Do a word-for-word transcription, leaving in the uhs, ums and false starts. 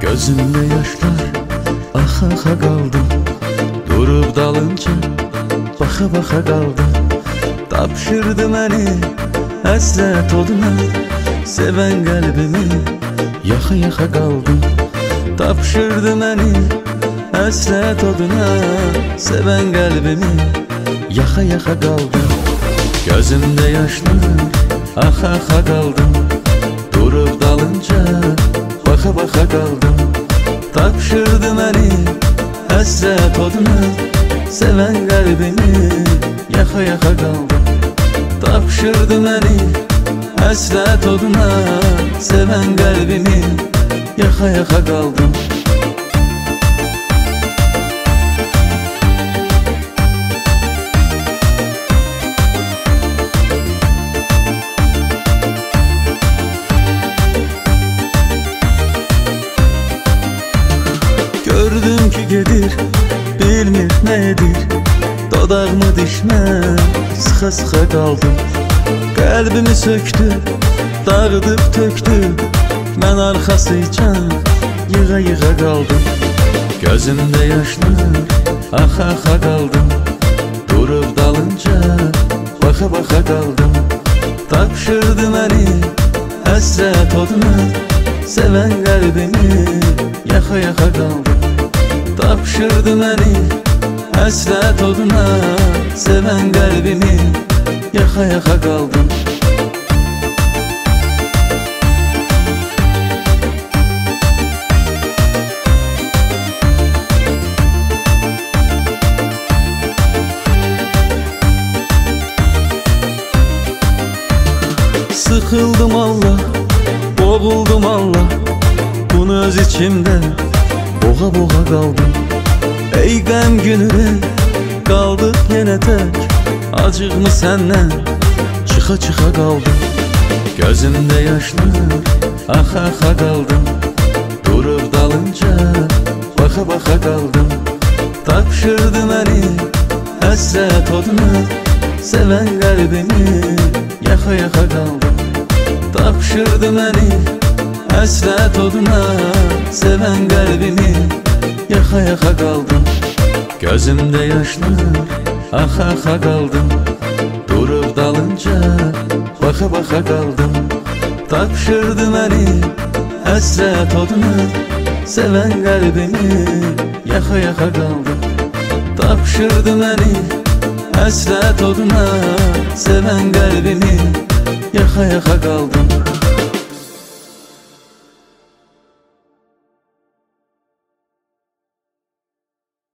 Gözümde yaşlar, axa axa qaldım. Durub dalınca, baxa baxa qaldım. Tapşırdı məni həsrət oduna, sevən qəlbimi yaxa yaxa qaldım. Tapşırdı məni həsrət oduna, sevən qəlbimi yaxa yaxa qaldım. Gözümdə yaşlar, axa axa qaldım. Durub dalınca, baxa baxa qaldım. Tapşırdı məni həsrət oduna, sevən qəlbimi yaxa yaxa qaldım. Tapşırdı məni həsrət oduna, sevən qəlbimi yaxa yaxa qaldım. Gördüm ki gedir, bilmir nə edir. Dodağımı dişmə, sıxa sıxa qaldım. Qəlbimi söktü, dağıdıb töktü. Mən arxasıcan yığa yığa qaldım. Gözümdə yaşlar, axa axa qaldım. Durub dalınca, baxa baxa qaldım. Tapşırdı məni həsrət oduna, sevən qəlbimi yaxa yaxa qaldım. Tapşırdı məni həsrət oduna, sevən qəlbimi yaxa yaxa qaldım. Sıxıldım Allah, boğuldum Allah. Bunu öz içimdə boğa boğa qaldım. Ey qəm günü, qaldıq yenə tək. Acıqmı səndən çıxa çıxa qaldım. Gözümdə yaşlar, axa axa qaldım. Durub dalınca, baxa baxa qaldım. Tapşırdı məni həsrət oduna, sevən qəlbimi yaxa yaxa qaldım. Tapşırdı məni həsrət oduna, sevən qəlbimi yaxa yaxa qaldım. Gözümdə yaşlar, axa axa qaldım. Durub dalınca, baxa baxa qaldım. Tapşırdı məni həsrət oduna, sevən qəlbimi yaxa yaxa qaldım. Tapşırdı məni həsrət oduna, sevən qəlbimi yaxa yaxa qaldım.